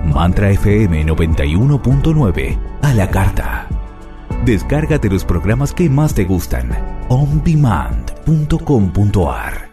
Mantra FM 91.9 a la carta. Descárgate los programas que más te gustan. ondemand.com.ar.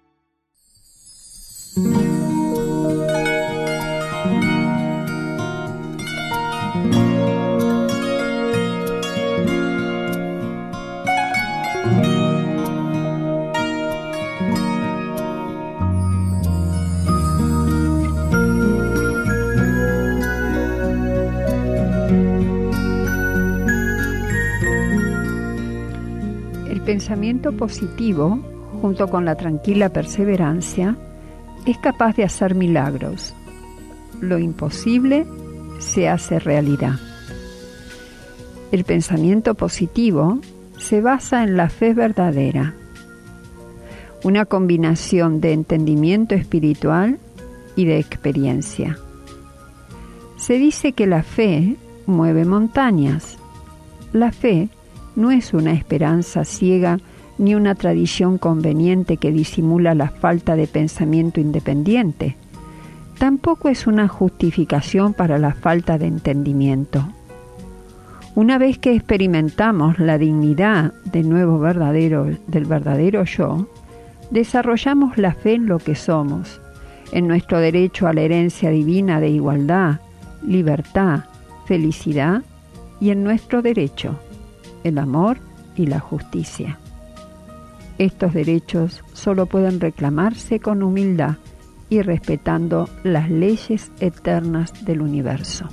El pensamiento positivo, junto con la tranquila perseverancia, es capaz de hacer milagros. Lo imposible se hace realidad. El pensamiento positivo se basa en la fe verdadera, una combinación de entendimiento espiritual y de experiencia. Se dice que la fe mueve montañas. La fe no es una esperanza ciega ni una tradición conveniente que disimula la falta de pensamiento independiente. Tampoco es una justificación para la falta de entendimiento. Una vez que experimentamos la dignidad del verdadero yo, desarrollamos la fe en lo que somos, en nuestro derecho a la herencia divina de igualdad, libertad, felicidad y en nuestro derecho, el amor y la justicia. Estos derechos solo pueden reclamarse con humildad y respetando las leyes eternas del universo.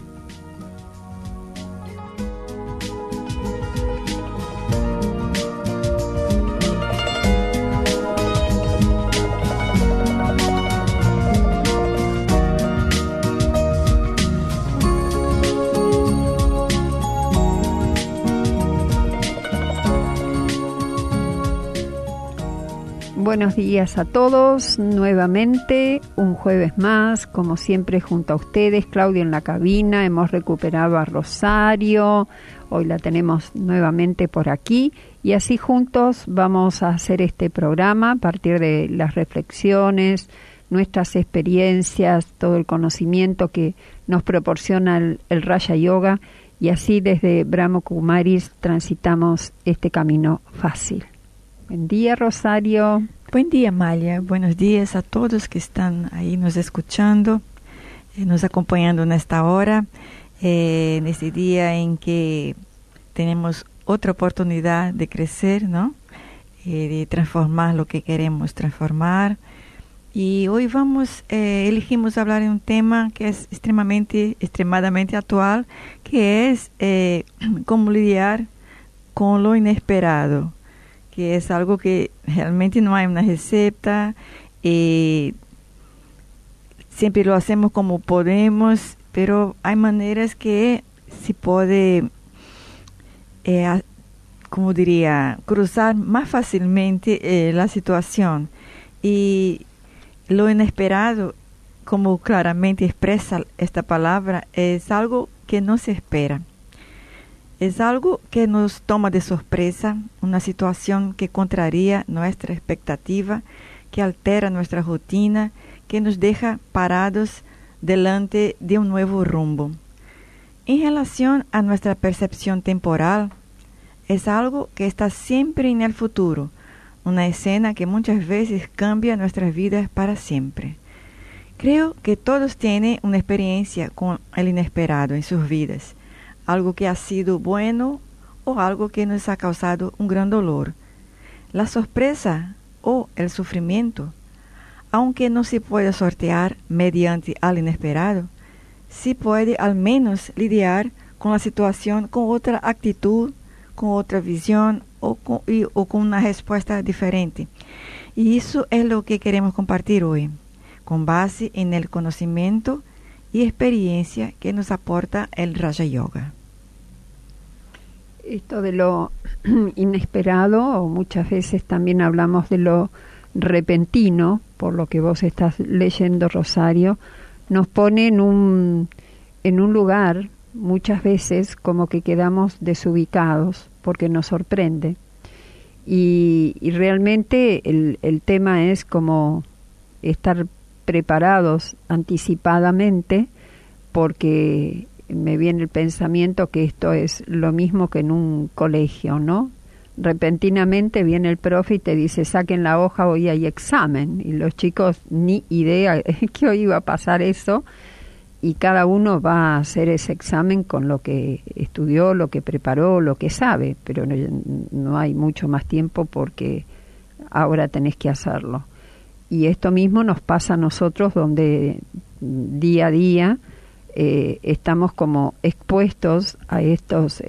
Buenos días a todos, nuevamente un jueves más, como siempre junto a ustedes, Claudia en la cabina, hemos recuperado a Rosario, hoy la tenemos nuevamente por aquí y así juntos vamos a hacer este programa a partir de las reflexiones, nuestras experiencias, todo el conocimiento que nos proporciona el Raja Yoga y así desde Brahma Kumaris transitamos este camino fácil. Buen día, Rosario. Buen día, Malia. Buenos días a todos que están ahí nos escuchando, nos acompañando en esta hora, en este día en que tenemos otra oportunidad de crecer, ¿no? De transformar lo que queremos transformar. Y hoy elegimos hablar de un tema que es extremadamente actual, que es cómo lidiar con lo inesperado, que es algo que realmente no hay una receta, siempre lo hacemos como podemos, pero hay maneras que se puede, como diría, cruzar más fácilmente la situación. Y lo inesperado, como claramente expresa esta palabra, es algo que no se espera. Es algo que nos toma de sorpresa, una situación que contraría nuestra expectativa, que altera nuestra rutina, que nos deja parados delante de un nuevo rumbo. En relación a nuestra percepción temporal, es algo que está siempre en el futuro, una escena que muchas veces cambia nuestras vidas para siempre. Creo que todos tienen una experiencia con el inesperado en sus vidas, algo que ha sido bueno o algo que nos ha causado un gran dolor. La sorpresa o el sufrimiento, aunque no se puede sortear mediante al inesperado, sí puede al menos lidiar con la situación con otra actitud, con otra visión o con una respuesta diferente. Y eso es lo que queremos compartir hoy, con base en el conocimiento y experiencia que nos aporta el Raja Yoga. Esto de lo inesperado, o muchas veces también hablamos de lo repentino, por lo que vos estás leyendo, Rosario, nos pone en un lugar, muchas veces, como que quedamos desubicados, porque nos sorprende. Y realmente el tema es como estar preparados anticipadamente porque me viene el pensamiento que esto es lo mismo que en un colegio, ¿no? Repentinamente viene el profe y te dice, saquen la hoja, hoy hay examen, y los chicos ni idea que hoy iba a pasar eso, y cada uno va a hacer ese examen con lo que estudió, lo que preparó, lo que sabe, pero no hay mucho más tiempo porque ahora tenés que hacerlo. Y esto mismo nos pasa a nosotros, donde día a día estamos como expuestos a estos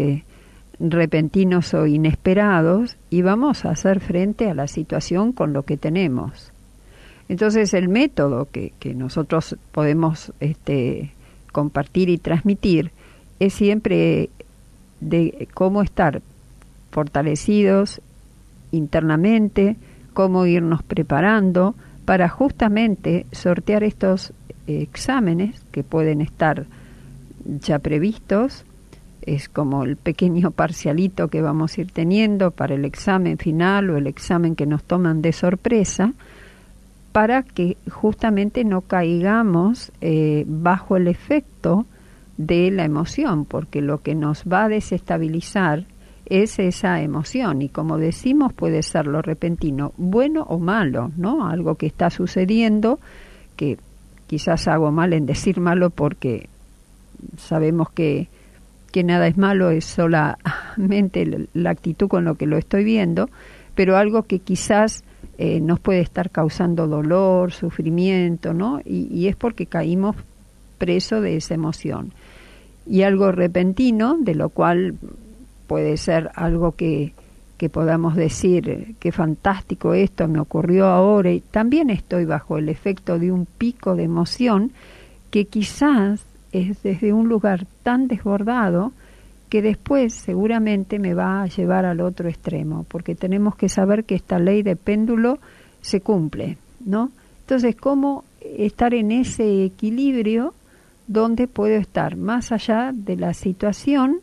repentinos o inesperados, y vamos a hacer frente a la situación con lo que tenemos. Entonces el método que nosotros podemos compartir y transmitir es siempre de cómo estar fortalecidos internamente, cómo irnos preparando para justamente sortear estos exámenes que pueden estar ya previstos. Es como el pequeño parcialito que vamos a ir teniendo para el examen final o el examen que nos toman de sorpresa, para que justamente no caigamos bajo el efecto de la emoción, porque lo que nos va a desestabilizar es esa emoción, y como decimos, puede ser lo repentino, bueno o malo, ¿no? Algo que está sucediendo, que quizás hago mal en decir malo porque sabemos que nada es malo, es solamente la actitud con lo que lo estoy viendo, pero algo que quizás nos puede estar causando dolor, sufrimiento, ¿no? Y es porque caímos preso de esa emoción. Y algo repentino, de lo cual puede ser algo que podamos decir, qué fantástico esto, me ocurrió ahora, y también estoy bajo el efecto de un pico de emoción que quizás es desde un lugar tan desbordado que después seguramente me va a llevar al otro extremo, porque tenemos que saber que esta ley de péndulo se cumple, ¿no? Entonces, ¿cómo estar en ese equilibrio donde puedo estar más allá de la situación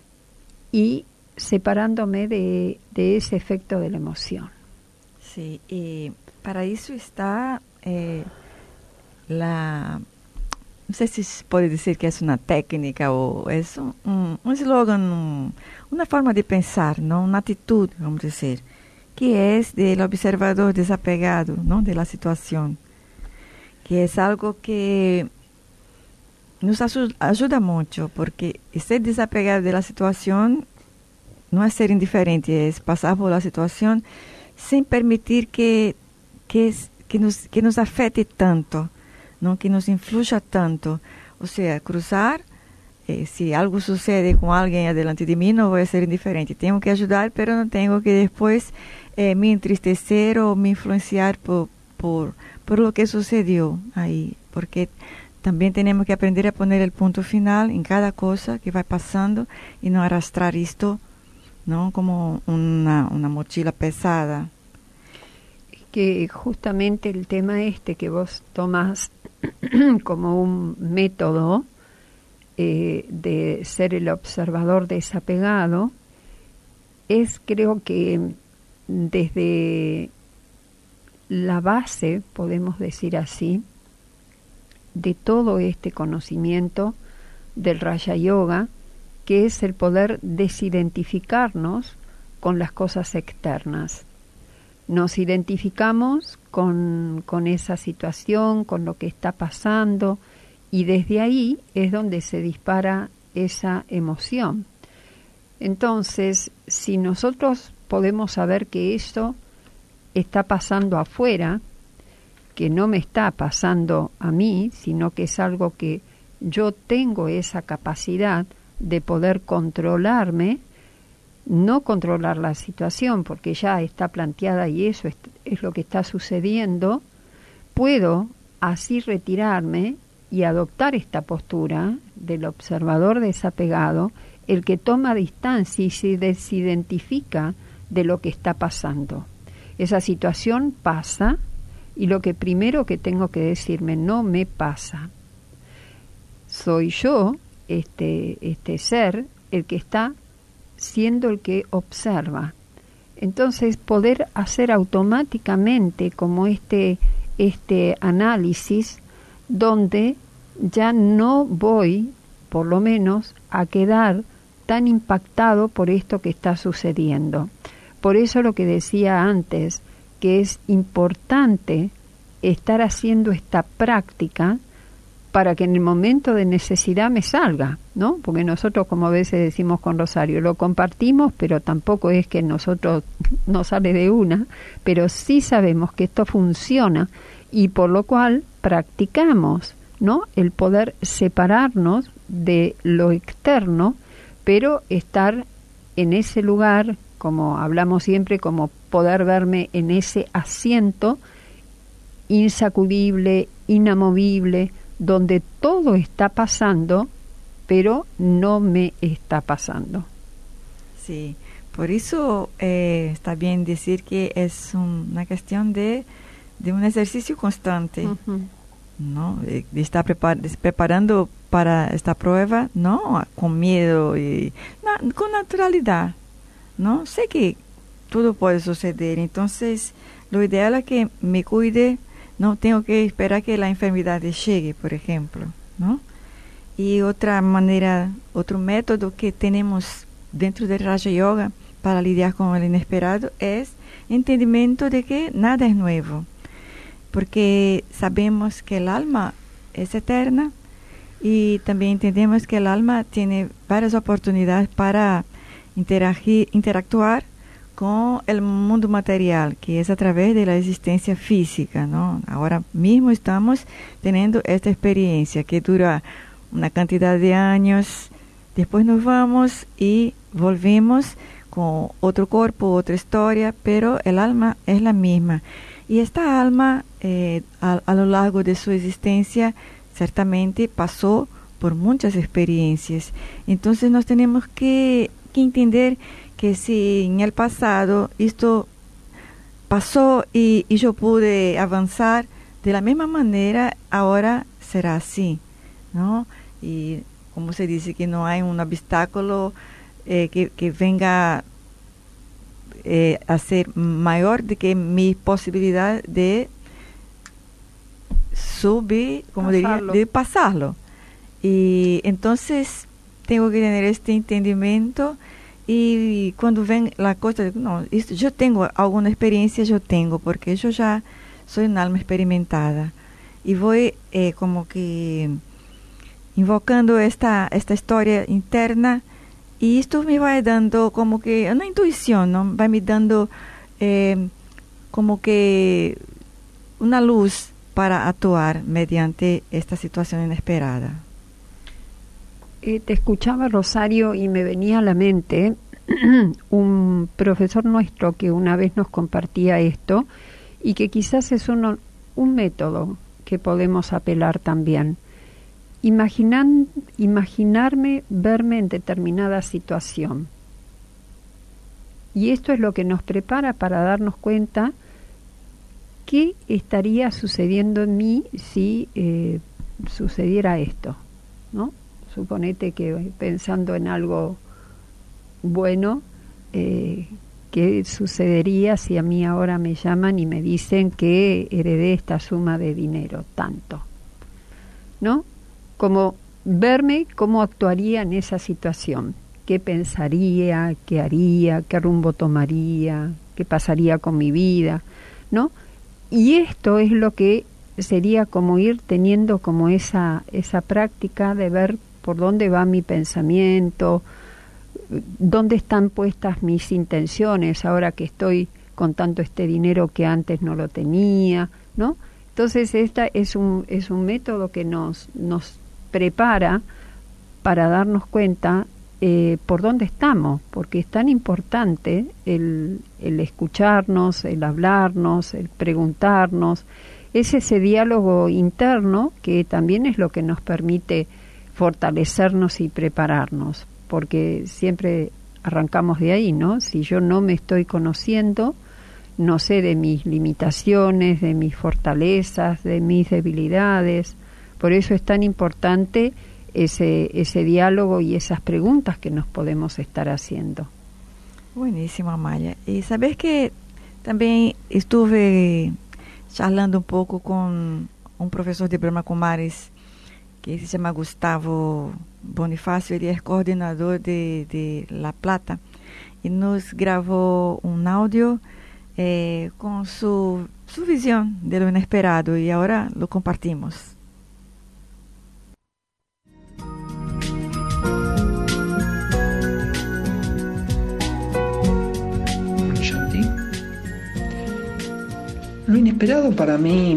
y separándome de ese efecto de la emoción? Sí, y para eso está no sé si se puede decir que es una técnica o es un eslogan, una forma de pensar, ¿no? Una actitud, vamos a decir, que es del observador desapegado, ¿no? De la situación, que es algo que nos ayuda mucho, porque ser desapegado de la situación no es ser indiferente, es pasar por la situación sin permitir que nos afecte tanto, ¿no? Que nos influya tanto. O sea, cruzar, si algo sucede con alguien adelante de mí, no voy a ser indiferente. Tengo que ayudar, pero no tengo que después me entristecer o me influenciar por lo que sucedió ahí. Porque también tenemos que aprender a poner el punto final en cada cosa que va pasando y no arrastrar esto, ¿no? Como una mochila pesada. Que justamente el tema que vos tomás como un método de ser el observador desapegado, es, creo que desde la base, podemos decir así, de todo este conocimiento del Raja Yoga, que es el poder desidentificarnos con las cosas externas. Nos identificamos con esa situación, con lo que está pasando, y desde ahí es donde se dispara esa emoción. Entonces, si nosotros podemos saber que eso está pasando afuera, que no me está pasando a mí, sino que es algo que yo tengo esa capacidad de poder controlarme, no controlar la situación porque ya está planteada y eso es lo que está sucediendo, puedo así retirarme y adoptar esta postura del observador desapegado, el que toma distancia y se desidentifica de lo que está pasando. Esa situación pasa y lo que primero que tengo que decirme, no me pasa. Soy yo, este ser, el que está siendo el que observa. Entonces poder hacer automáticamente como este análisis donde ya no voy, por lo menos, a quedar tan impactado por esto que está sucediendo. Por eso lo que decía antes, que es importante estar haciendo esta práctica para que en el momento de necesidad me salga, ¿no? Porque nosotros, como a veces decimos con Rosario, lo compartimos, pero tampoco es que nosotros nos sale de una, pero sí sabemos que esto funciona y por lo cual practicamos, ¿no? El poder separarnos de lo externo, pero estar en ese lugar, como hablamos siempre, como poder verme en ese asiento insacudible, inamovible, donde todo está pasando, pero no me está pasando. Sí, por eso está bien decir que es una cuestión de un ejercicio constante, Uh-huh. ¿no? De estar preparando para esta prueba, no con miedo y con naturalidad, ¿no? Sé que todo puede suceder, entonces lo ideal es que me cuide, no tengo que esperar que la enfermedad llegue, por ejemplo, ¿no? Y otra manera, otro método que tenemos dentro del Raja Yoga para lidiar con el inesperado es entendimiento de que nada es nuevo, porque sabemos que el alma es eterna y también entendemos que el alma tiene varias oportunidades para interactuar con el mundo material, que es a través de la existencia física, ¿no? Ahora mismo estamos teniendo esta experiencia que dura una cantidad de años, después nos vamos y volvemos con otro cuerpo, otra historia, pero el alma es la misma. Y esta alma, a lo largo de su existencia, certamente pasó por muchas experiencias. Entonces nos tenemos que entender que si en el pasado esto pasó y yo pude avanzar de la misma manera, ahora será así, ¿no? Y como se dice que no hay un obstáculo que venga a ser mayor de que mi posibilidad de subir, como diría, de pasarlo. Y entonces tengo que tener este entendimiento. Y cuando ven la cosa, no, esto, yo tengo alguna experiencia, porque yo ya soy un alma experimentada. Y voy como que invocando esta historia interna, y esto me va dando como que una intuición, ¿no? Va me dando como que una luz para actuar mediante esta situación inesperada. Te escuchaba, Rosario, y me venía a la mente un profesor nuestro que una vez nos compartía esto y que quizás es un método que podemos apelar también. Imaginarme verme en determinada situación. Y esto es lo que nos prepara para darnos cuenta qué estaría sucediendo en mí si sucediera esto, ¿no? Suponete que pensando en algo bueno, ¿qué sucedería si a mí ahora me llaman y me dicen que heredé esta suma de dinero, tanto? ¿No? Como verme cómo actuaría en esa situación, qué pensaría, qué haría, qué rumbo tomaría, qué pasaría con mi vida, ¿no? Y esto es lo que sería como ir teniendo como esa práctica de ver por dónde va mi pensamiento, dónde están puestas mis intenciones ahora que estoy contando este dinero que antes no lo tenía, ¿no? Entonces esta es un método que nos prepara para darnos cuenta por dónde estamos, porque es tan importante el escucharnos, el hablarnos, el preguntarnos. Es ese diálogo interno que también es lo que nos permite fortalecernos y prepararnos, porque siempre arrancamos de ahí, ¿no? Si yo no me estoy conociendo, no sé de mis limitaciones, de mis fortalezas, de mis debilidades. Por eso es tan importante ese diálogo y esas preguntas que nos podemos estar haciendo. Buenísimo, Amaya. Y sabes que también estuve charlando un poco con un profesor de Brahma Kumaris que se llama Gustavo Bonifacio, él es coordinador de La Plata, y nos grabó un audio con su visión de lo inesperado, y ahora lo compartimos. Lo inesperado para mí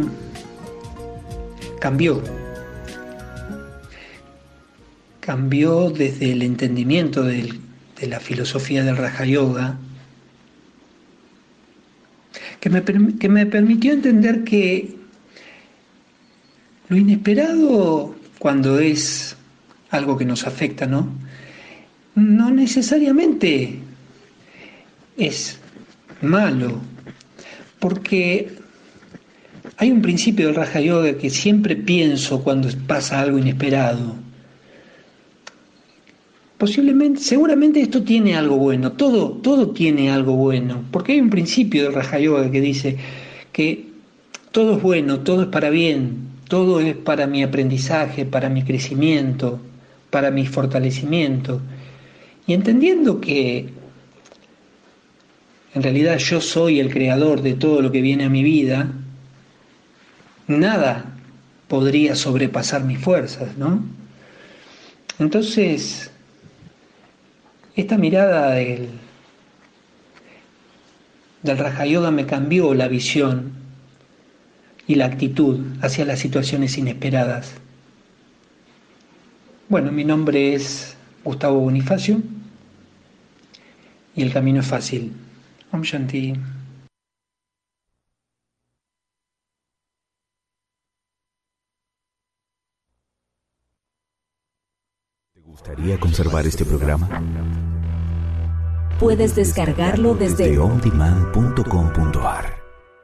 cambió desde el entendimiento de la filosofía del Raja Yoga, que me permitió entender que lo inesperado, cuando es algo que nos afecta, no necesariamente es malo, porque hay un principio del Raja Yoga que siempre pienso cuando pasa algo inesperado. Seguramente esto tiene algo bueno, todo tiene algo bueno, porque hay un principio del Raja Yoga que dice que todo es bueno, todo es para bien, todo es para mi aprendizaje, para mi crecimiento, para mi fortalecimiento. Y entendiendo que en realidad yo soy el creador de todo lo que viene a mi vida, nada podría sobrepasar mis fuerzas, ¿no? Entonces, esta mirada del Raja Yoga me cambió la visión y la actitud hacia las situaciones inesperadas. Bueno, mi nombre es Gustavo Bonifacio y el camino es fácil. Om Shanti. ¿Te gustaría conservar este programa? Puedes descargarlo desde ondemand.com.ar.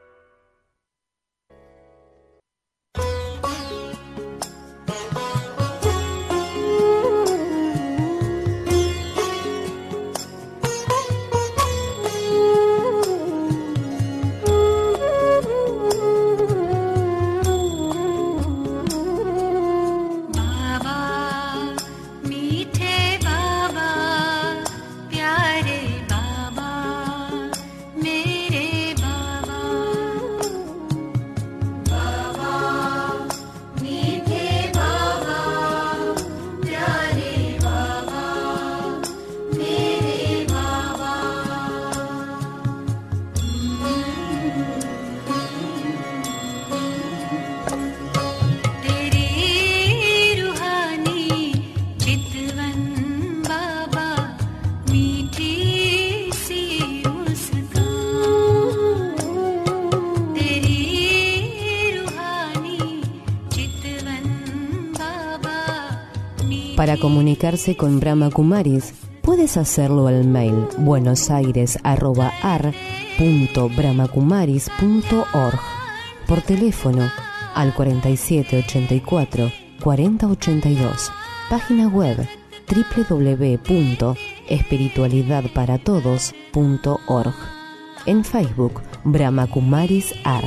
Para comunicarse con Brahma Kumaris, puedes hacerlo al mail buenosaires@ar.brahmakumaris.org, por teléfono al 4784 4082, página web www.espiritualidadparatodos.org, en Facebook Brahma Kumaris Ar.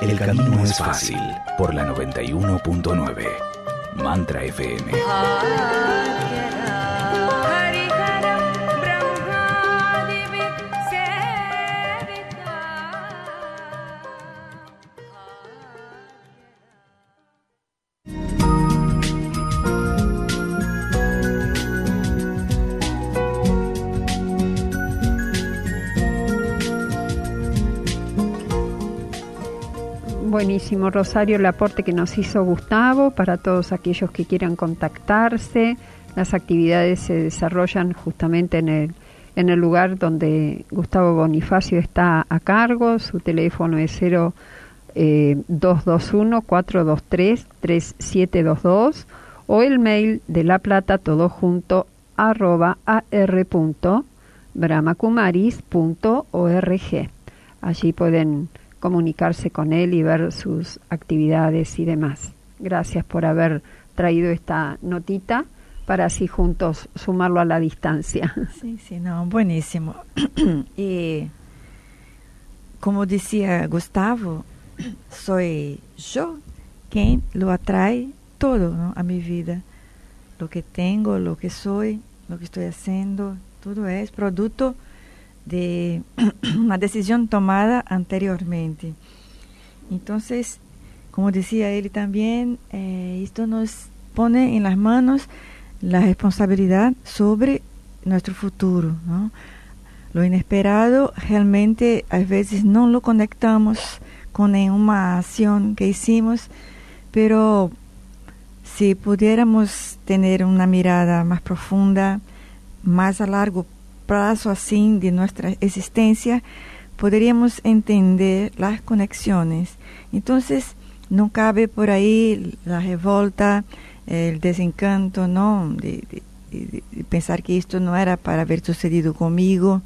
El camino es fácil por la 91.9. Mantra FM. Buenísimo, Rosario, el aporte que nos hizo Gustavo. Para todos aquellos que quieran contactarse, las actividades se desarrollan justamente en el lugar donde Gustavo Bonifacio está a cargo. Su teléfono es 221-423-3722 o el mail de La Plata, todo junto, @ar.brahmakumaris.org. Allí pueden comunicarse con él y ver sus actividades y demás. Gracias por haber traído esta notita para así juntos sumarlo a la distancia. Sí, no, buenísimo. Y como decía Gustavo, soy yo quien lo atrae todo, ¿no?, a mi vida. Lo que tengo, lo que soy, lo que estoy haciendo, todo es producto de una decisión tomada anteriormente. Entonces, como decía él también, esto nos pone en las manos la responsabilidad sobre nuestro futuro, ¿no? Lo inesperado realmente a veces no lo conectamos con una acción que hicimos, pero si pudiéramos tener una mirada más profunda, más a largo plazo así de nuestra existencia, podríamos entender las conexiones. Entonces, no cabe por ahí la revolta, el desencanto, ¿no?, de pensar que esto no era para haber sucedido conmigo,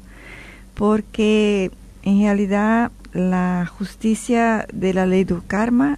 porque en realidad la justicia de la ley del karma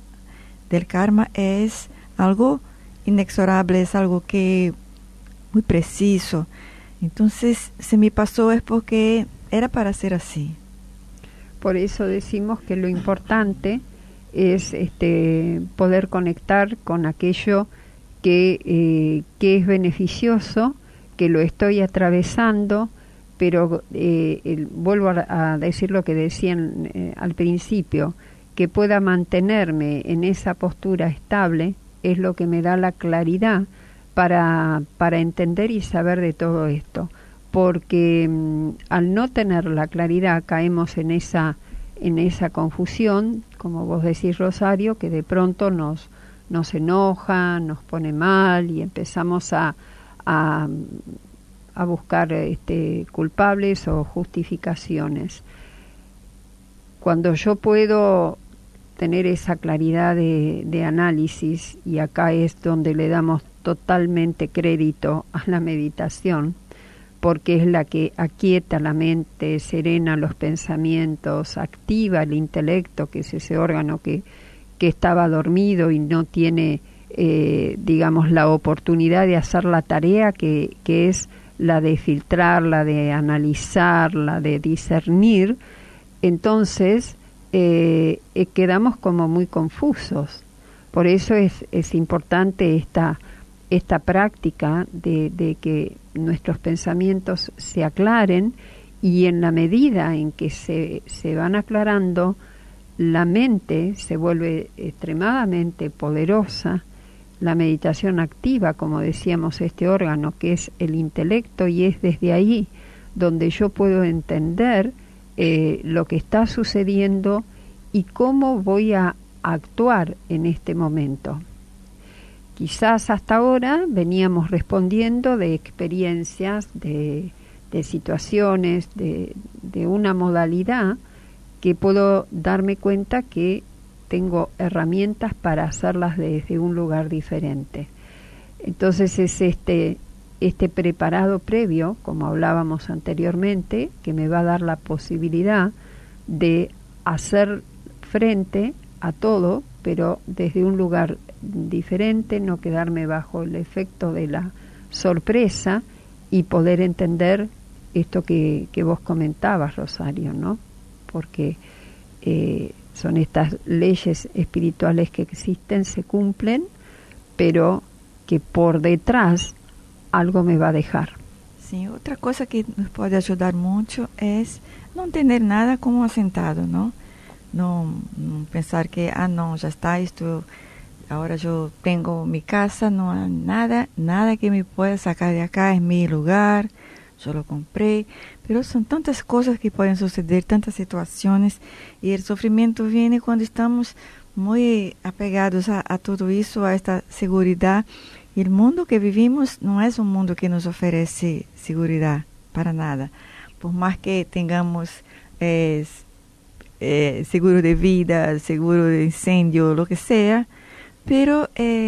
es algo inexorable, es algo que muy preciso. Entonces, si me pasó es porque era para ser así. Por eso decimos que lo importante es poder conectar con aquello que es beneficioso, que lo estoy atravesando, pero vuelvo a decir lo que decían al principio, que pueda mantenerme en esa postura estable es lo que me da la claridad para entender y saber de todo esto, porque al no tener la claridad caemos en esa confusión, como vos decís, Rosario, que de pronto nos enoja, nos pone mal y empezamos a buscar culpables o justificaciones. Cuando yo puedo tener esa claridad de análisis, y acá es donde le damos totalmente crédito a la meditación, porque es la que aquieta la mente, serena los pensamientos, activa el intelecto, que es ese órgano que estaba dormido y no tiene, digamos, la oportunidad de hacer la tarea que es la de filtrar, la de analizar, la de discernir. Entonces quedamos como muy confusos. Por eso es importante esta práctica de que nuestros pensamientos se aclaren, y en la medida en que se van aclarando, la mente se vuelve extremadamente poderosa. La meditación activa, como decíamos, este órgano que es el intelecto, y es desde ahí donde yo puedo entender lo que está sucediendo y cómo voy a actuar en este momento. Quizás hasta ahora veníamos respondiendo de experiencias, de situaciones, de una modalidad que puedo darme cuenta que tengo herramientas para hacerlas desde un lugar diferente. Entonces es este preparado previo, como hablábamos anteriormente, que me va a dar la posibilidad de hacer frente a todo, pero desde un lugar diferente, no quedarme bajo el efecto de la sorpresa, y poder entender esto que vos comentabas, Rosario, ¿no? Porque Son estas leyes espirituales que existen, se cumplen, pero que por detrás algo me va a dejar. Sí, otra cosa que nos puede ayudar mucho es no tener nada como asentado, ¿no? No pensar que, no, ya está, esto, ahora yo tengo mi casa, no hay nada que me pueda sacar de acá, es mi lugar, yo lo compré. Pero son tantas cosas que pueden suceder, tantas situaciones, y el sufrimiento viene cuando estamos muy apegados a todo eso, a esta seguridad. Y el mundo que vivimos no es un mundo que nos ofrece seguridad para nada. Por más que tengamos seguro de vida, seguro de incendio, lo que sea, pero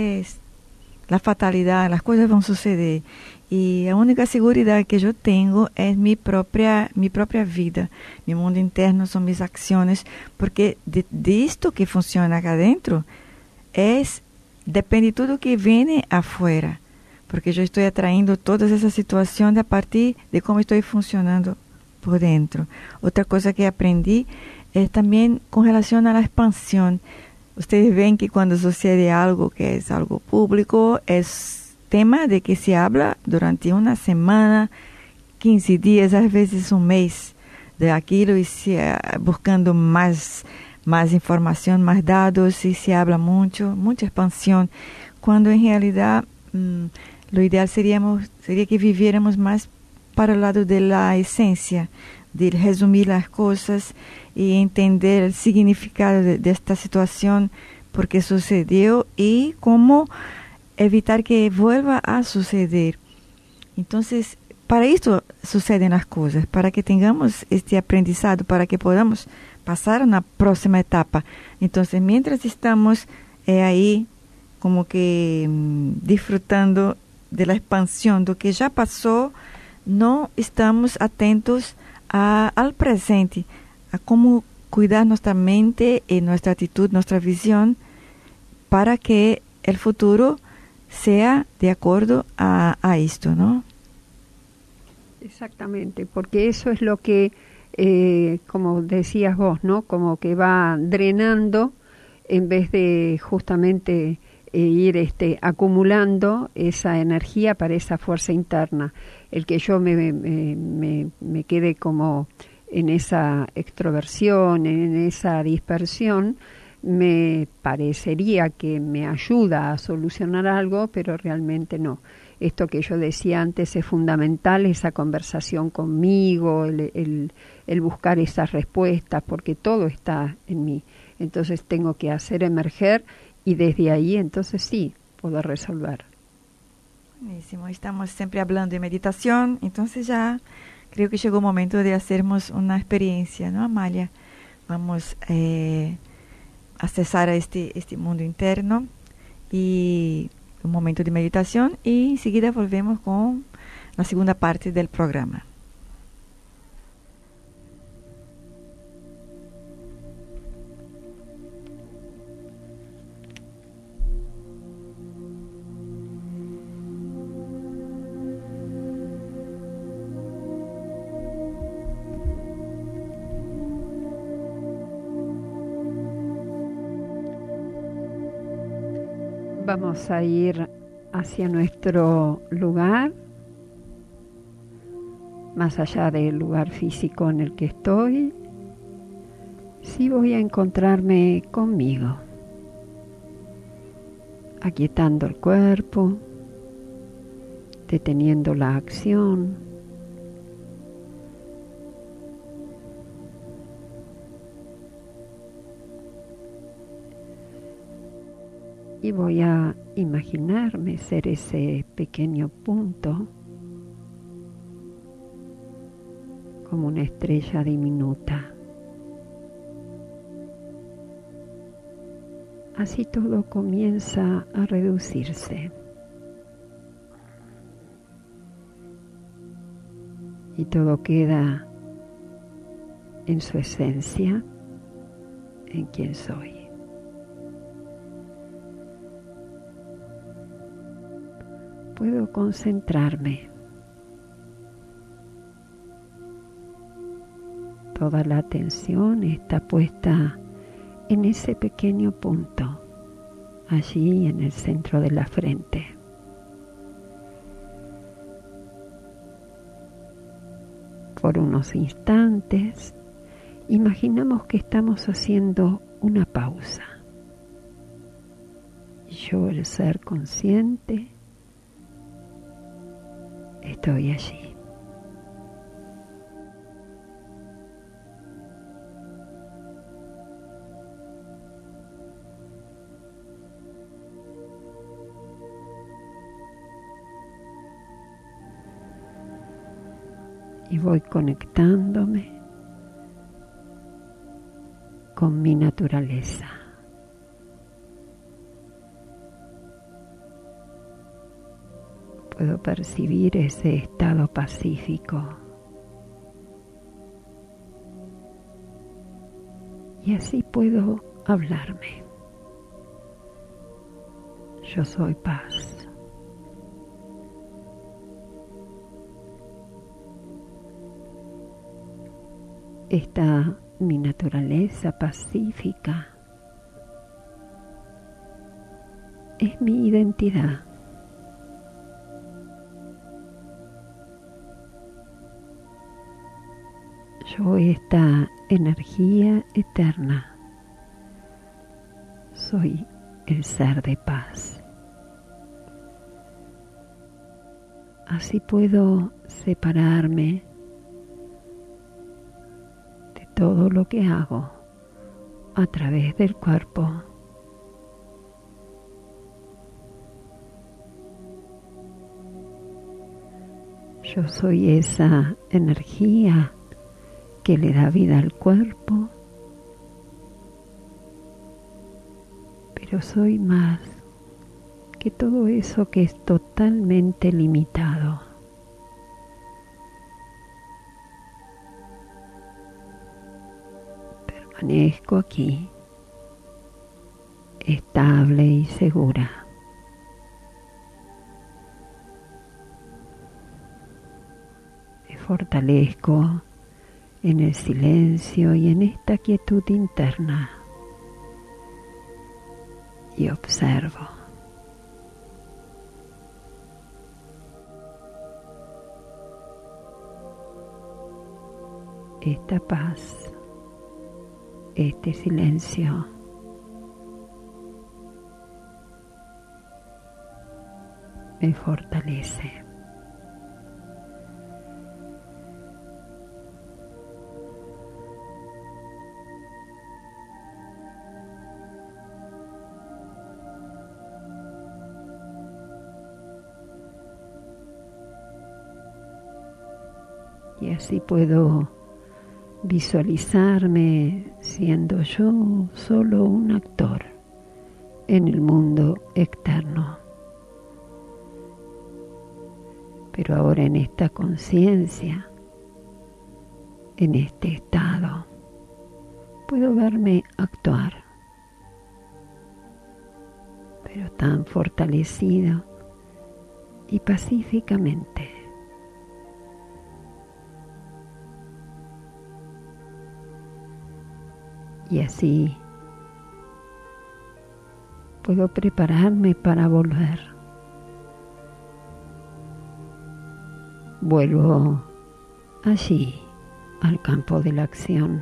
la fatalidad, las cosas van a suceder. Y la única seguridad que yo tengo es mi propia vida. Mi mundo interno son mis acciones, porque de esto que funciona acá adentro depende de todo que viene afuera, porque yo estoy atrayendo todas esas situaciones a partir de cómo estoy funcionando por dentro. Otra cosa que aprendí es también con relación a la expansión. Ustedes ven que cuando sucede algo que es algo público, es tema de que se habla durante una semana, 15 días, a veces un mes de aquello, y buscando más información, más datos, y se habla mucha expansión, cuando en realidad lo ideal sería que viviéramos más para el lado de la esencia, de resumir las cosas y entender el significado de esta situación, por qué sucedió y cómo evitar que vuelva a suceder. Entonces, para esto suceden las cosas, para que tengamos este aprendizado, para que podamos pasar a una próxima etapa. Entonces, mientras estamos ahí como que disfrutando de la expansión, do que ya pasó, no estamos atentos al presente, a cómo cuidar nuestra mente y nuestra actitud, nuestra visión, para que el futuro sea de acuerdo a esto, ¿no? Exactamente, porque eso es lo que, como decías vos, ¿no? Como que va drenando en vez de justamente ir acumulando esa energía para esa fuerza interna. El que yo me quede como en esa extroversión, en esa dispersión, me parecería que me ayuda a solucionar algo, pero realmente no. Esto que yo decía antes es fundamental, esa conversación conmigo, el buscar esas respuestas, porque todo está en mí. Entonces tengo que hacer emerger y desde ahí entonces sí puedo resolver. Buenísimo, estamos siempre hablando de meditación, entonces ya creo que llegó el momento de hacernos una experiencia, ¿no, Amalia? Vamos accesar a este mundo interno y un momento de meditación, y enseguida volvemos con la segunda parte del programa. Vamos a ir hacia nuestro lugar, más allá del lugar físico en el que estoy. Sí voy a encontrarme conmigo, aquietando el cuerpo, deteniendo la acción. Y voy a imaginarme ser ese pequeño punto, como una estrella diminuta. Así todo comienza a reducirse. Y todo queda en su esencia, en quien soy. Puedo concentrarme. Toda la atención está puesta en ese pequeño punto, allí en el centro de la frente. Por unos instantes, imaginamos que estamos haciendo una pausa. Yo, el ser consciente, estoy allí. Y voy conectándome con mi naturaleza. Puedo percibir ese estado pacífico. Y así puedo hablarme. Yo soy paz. Está mi naturaleza pacífica. Es mi identidad. Yo, esta energía eterna, soy el ser de paz. Así puedo separarme de todo lo que hago a través del cuerpo. Yo soy esa energía que le da vida al cuerpo, pero soy más que todo eso que es totalmente limitado. Permanezco aquí, estable y segura. Me fortalezco en el silencio y en esta quietud interna y observo. Esta paz, este silencio, me fortalece. Y así puedo visualizarme siendo yo solo un actor en el mundo externo. Pero ahora en esta conciencia, en este estado, puedo verme actuar, pero tan fortalecido y pacíficamente. Y así puedo prepararme para volver. Vuelvo allí, al campo de la acción.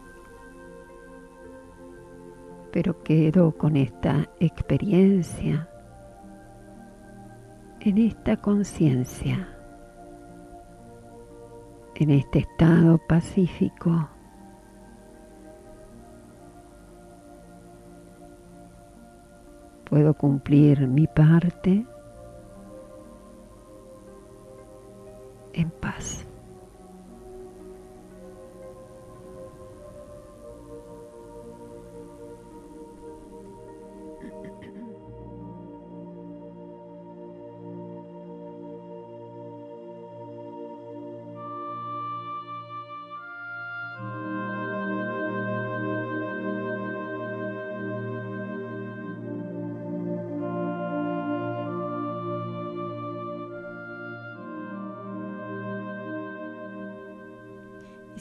Pero quedo con esta experiencia, en esta conciencia, en este estado pacífico. Puedo cumplir mi parte en paz.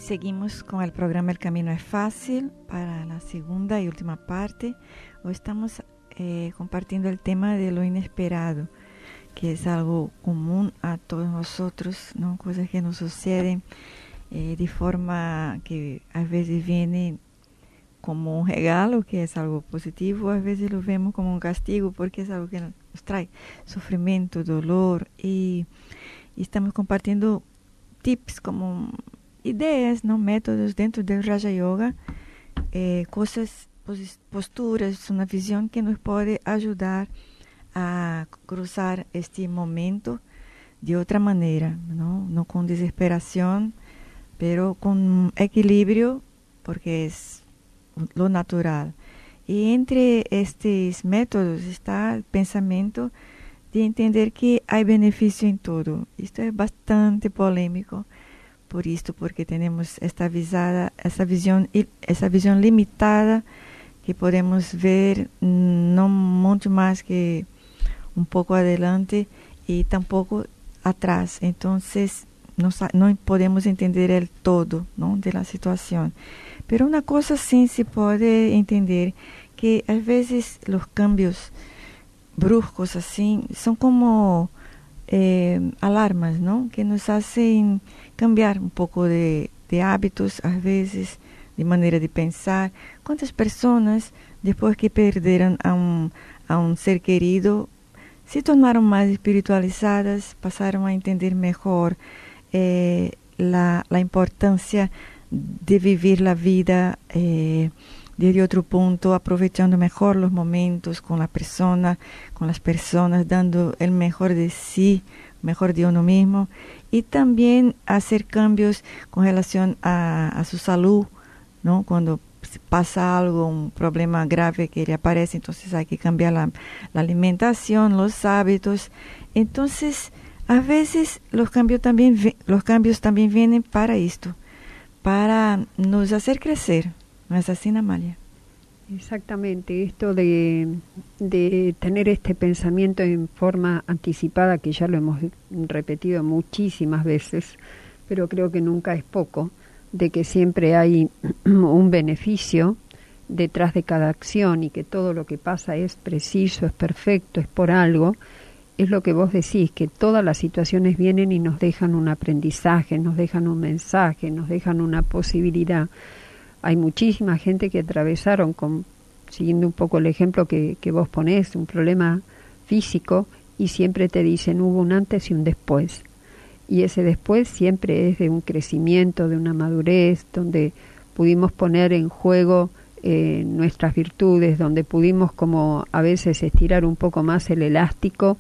Seguimos con el programa El Camino es Fácil para la segunda y última parte. Hoy estamos compartiendo el tema de lo inesperado, que es algo común a todos nosotros, ¿no? Cosas que nos suceden de forma que a veces viene como un regalo, que es algo positivo, a veces lo vemos como un castigo porque es algo que nos trae sufrimiento, dolor, y estamos compartiendo tips como ideas, ¿no? Métodos dentro del Raja Yoga, cosas, posturas, una visión que nos puede ayudar a cruzar este momento de otra manera, no con desesperación, pero con equilibrio, porque es lo natural. Y entre estos métodos está el pensamiento de entender que hay beneficio en todo. Esto es bastante polémico, porque tenemos esta visión limitada, que podemos ver no mucho más que un poco adelante y tampoco atrás. Entonces no podemos entender el todo, ¿no?, de la situación. Pero una cosa sí se puede entender, que a veces los cambios bruscos así son como alarmas, ¿no?, que nos hacen cambiar un poco de hábitos, a veces de manera de pensar. ¿Cuántas personas, después que perdieron a un ser querido, se tornaron más espiritualizadas, pasaron a entender mejor la importancia de vivir la vida desde otro punto, aprovechando mejor los momentos con las personas, dando el mejor de sí, mejor de uno mismo, y también hacer cambios con relación a su salud, ¿no? Cuando pasa algo, un problema grave que le aparece, entonces hay que cambiar la alimentación, los hábitos. Entonces, a veces los cambios también vienen para esto, para nos hacer crecer. ¿No es así, Amalia? Exactamente, esto de tener este pensamiento en forma anticipada, que ya lo hemos repetido muchísimas veces, pero creo que nunca es poco, de que siempre hay un beneficio detrás de cada acción y que todo lo que pasa es preciso, es perfecto, es por algo. Es lo que vos decís, que todas las situaciones vienen y nos dejan un aprendizaje, nos dejan un mensaje, nos dejan una posibilidad. Hay muchísima gente que atravesaron, siguiendo un poco el ejemplo que vos ponés, un problema físico, y siempre te dicen hubo un antes y un después. Y ese después siempre es de un crecimiento, de una madurez, donde pudimos poner en juego nuestras virtudes, donde pudimos como a veces estirar un poco más el elástico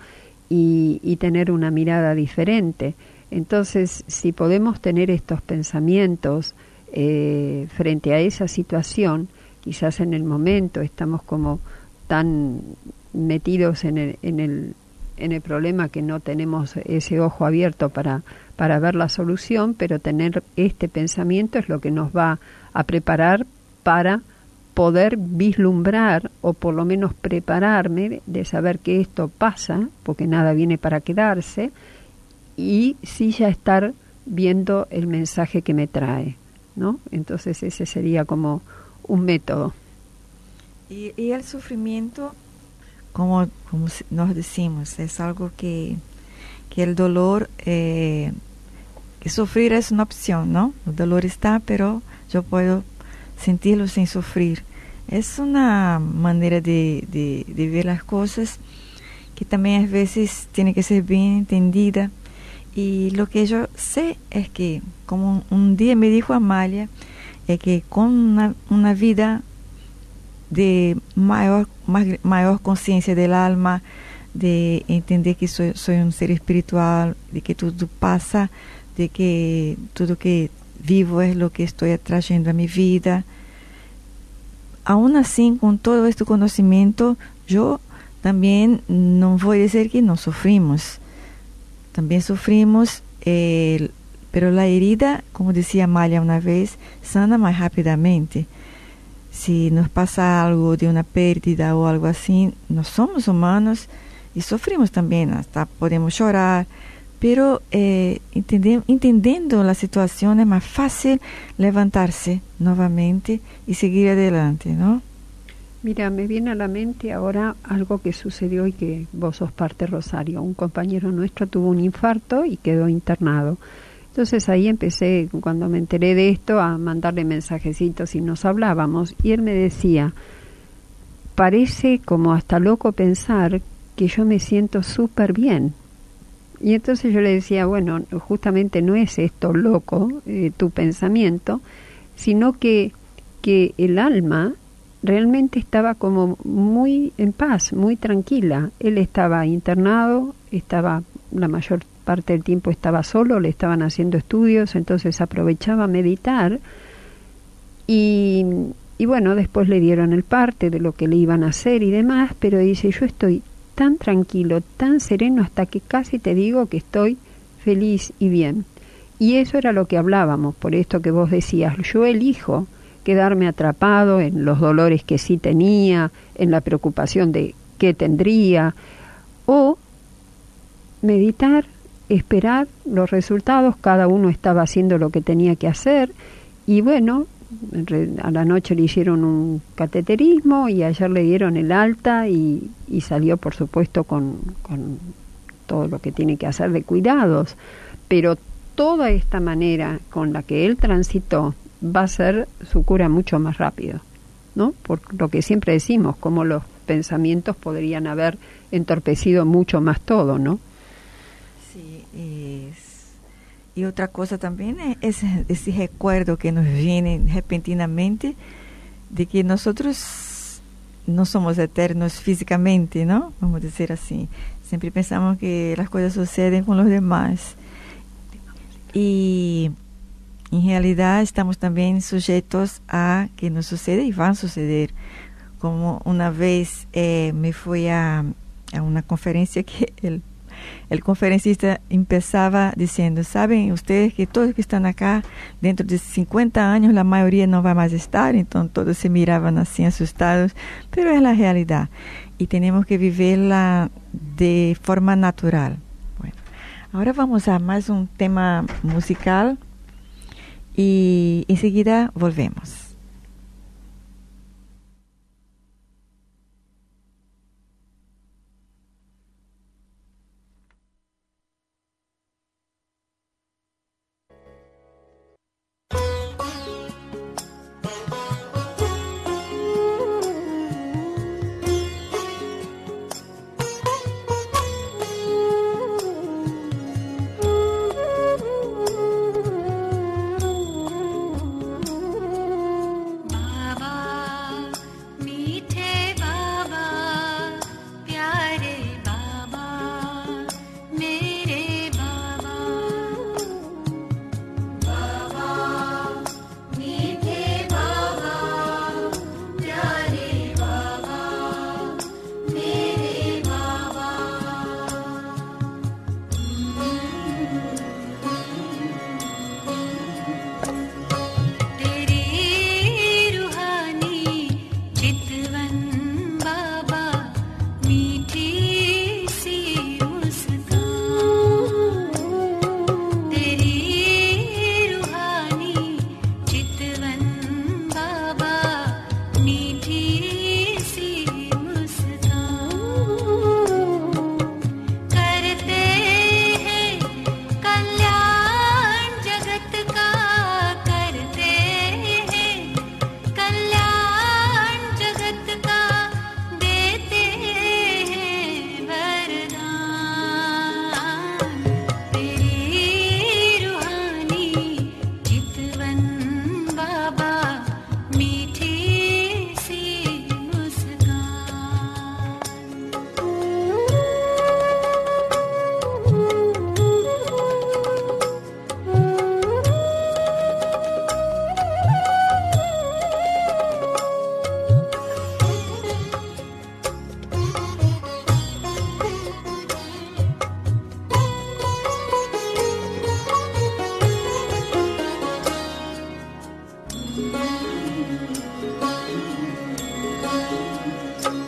y tener una mirada diferente. Entonces, si podemos tener estos pensamientos frente a esa situación, quizás en el momento estamos como tan metidos en el problema que no tenemos ese ojo abierto para ver la solución, pero tener este pensamiento es lo que nos va a preparar para poder vislumbrar, o por lo menos prepararme de saber que esto pasa, porque nada viene para quedarse, y sí ya estar viendo el mensaje que me trae, ¿no? Entonces ese sería como un método. Y el sufrimiento, como nos decimos, es algo que el dolor, que sufrir es una opción, ¿no? El dolor está, pero yo puedo sentirlo sin sufrir. Es una manera de ver las cosas que también a veces tiene que ser bien entendida. Y lo que yo sé es que, como un día me dijo Amalia, es que con una vida de mayor conciencia del alma, de entender que soy un ser espiritual, de que todo pasa, de que todo que vivo es lo que estoy atrayendo a mi vida. Aún así, con todo este conocimiento, yo también no voy a decir que no sufrimos. También sufrimos, pero la herida, como decía Amalia una vez, sana más rápidamente. Si nos pasa algo de una pérdida o algo así, no somos humanos y sufrimos también, hasta podemos llorar, pero entendiendo la situación es más fácil levantarse nuevamente y seguir adelante, ¿no? Mira, me viene a la mente ahora algo que sucedió y que vos sos parte, Rosario. Un compañero nuestro tuvo un infarto y quedó internado. Entonces ahí empecé, cuando me enteré de esto, a mandarle mensajecitos y nos hablábamos. Y él me decía, parece como hasta loco pensar que yo me siento súper bien. Y entonces yo le decía, bueno, justamente no es esto loco, tu pensamiento, sino que el alma realmente estaba como muy en paz, muy tranquila. Él estaba internado, la mayor parte del tiempo estaba solo, le estaban haciendo estudios, entonces aprovechaba a meditar y bueno, después le dieron el parte de lo que le iban a hacer y demás, pero dice, yo estoy tan tranquilo, tan sereno, hasta que casi te digo que estoy feliz y bien. Y eso era lo que hablábamos, por esto que vos decías, yo elijo quedarme atrapado en los dolores que sí tenía, en la preocupación de qué tendría, o meditar, esperar los resultados. Cada uno estaba haciendo lo que tenía que hacer, y bueno, a la noche le hicieron un cateterismo y ayer le dieron el alta y salió, por supuesto, con todo lo que tiene que hacer de cuidados, pero toda esta manera con la que él transitó va a ser su cura mucho más rápido, ¿no? Por lo que siempre decimos, como los pensamientos podrían haber entorpecido mucho más todo, ¿no? Sí, y otra cosa también es ese recuerdo que nos viene repentinamente de que nosotros no somos eternos físicamente, ¿no? Vamos a decir así. Siempre pensamos que las cosas suceden con los demás. Y en realidad estamos también sujetos a que nos sucede y van a suceder. Como una vez me fui a una conferencia que el conferencista empezaba diciendo, saben ustedes que todos que están acá, dentro de 50 años la mayoría no va más a estar, entonces todos se miraban así asustados, pero es la realidad y tenemos que vivirla de forma natural. Bueno, ahora vamos a más un tema musical y enseguida volvemos.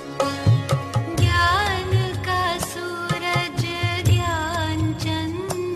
ज्ञान का सूरज ज्ञान चंद्र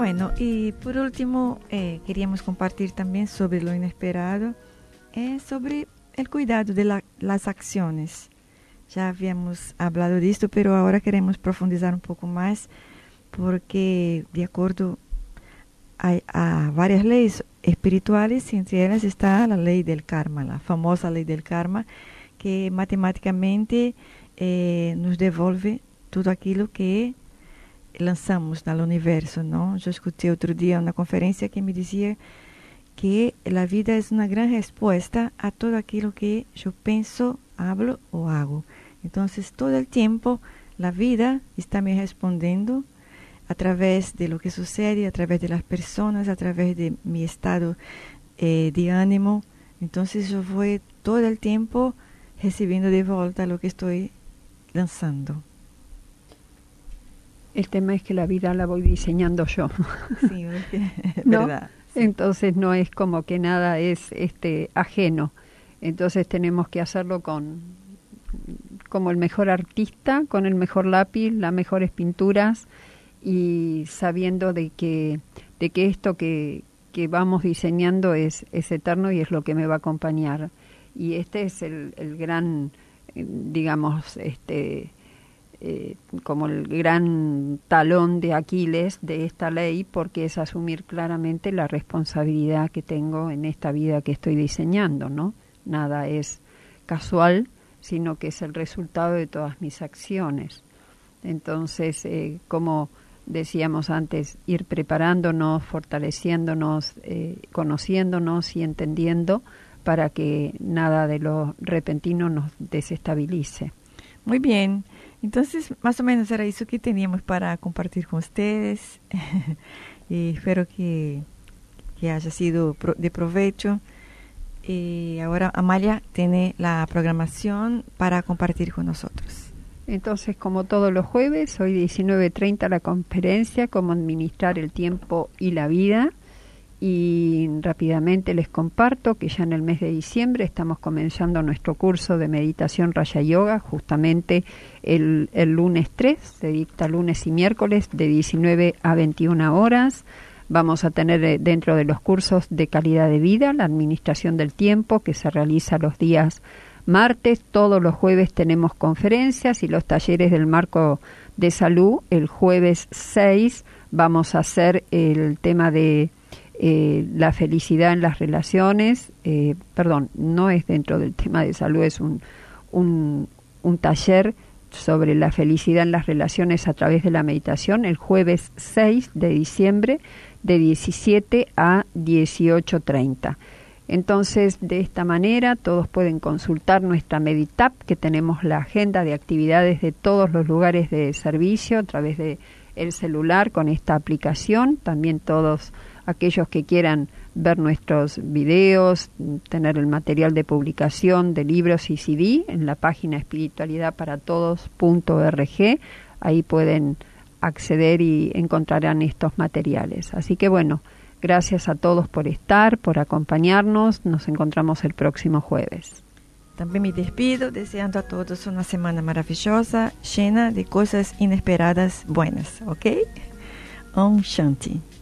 Bueno, y por último, queríamos compartir también sobre lo inesperado, sobre el cuidado de las acciones. Ya habíamos hablado de esto, pero ahora queremos profundizar un poco más, porque de acuerdo a varias leyes espirituales, entre ellas está la ley del karma, la famosa ley del karma, que matemáticamente nos devolve todo aquilo que lançamos no universo, não? Eu escutei outro dia na conferência que me dizia que a vida é uma grande resposta a todo aquilo que eu penso, hablo ou hago. Então, todo o tempo, a vida está me respondendo através de lo que sucede, através de las pessoas, através de mi estado de ânimo. Então, eu vou todo o tempo recebendo de volta lo que estou lançando. El tema es que la vida la voy diseñando yo. Sí, es ¿no? verdad. Sí. Entonces no es como que nada es ajeno. Entonces tenemos que hacerlo como el mejor artista, con el mejor lápiz, las mejores pinturas, y sabiendo de que esto que vamos diseñando es eterno y es lo que me va a acompañar. Y este es el gran, digamos, como el gran talón de Aquiles de esta ley, porque es asumir claramente la responsabilidad que tengo en esta vida que estoy diseñando, ¿no? Nada es casual, sino que es el resultado de todas mis acciones. Entonces, como decíamos antes, ir preparándonos, fortaleciéndonos, conociéndonos y entendiendo para que nada de lo repentino nos desestabilice. Muy bien. Entonces, más o menos era eso que teníamos para compartir con ustedes. Y espero que haya sido de provecho. Y ahora Amalia tiene la programación para compartir con nosotros. Entonces, como todos los jueves, hoy 19:30 la conferencia, cómo administrar el tiempo y la vida. Y rápidamente les comparto que ya en el mes de diciembre estamos comenzando nuestro curso de meditación Raya Yoga, justamente el lunes 3, se dicta lunes y miércoles de 19 a 21 horas. Vamos a tener dentro de los cursos de calidad de vida, la administración del tiempo, que se realiza los días martes. Todos los jueves tenemos conferencias y los talleres del marco de salud. El jueves 6 vamos a hacer el tema de la felicidad en las relaciones, no es dentro del tema de salud, es un taller sobre la felicidad en las relaciones a través de la meditación, el jueves 6 de diciembre de 17 a 18:30. Entonces, de esta manera, todos pueden consultar nuestra Meditap, que tenemos la agenda de actividades de todos los lugares de servicio a través de el celular con esta aplicación. También todos aquellos que quieran ver nuestros videos, tener el material de publicación de libros y CD en la página espiritualidadparatodos.org, ahí pueden acceder y encontrarán estos materiales. Así que bueno, gracias a todos por estar, por acompañarnos. Nos encontramos el próximo jueves. También me despido deseando a todos una semana maravillosa, llena de cosas inesperadas buenas, ¿ok? Om Shanti.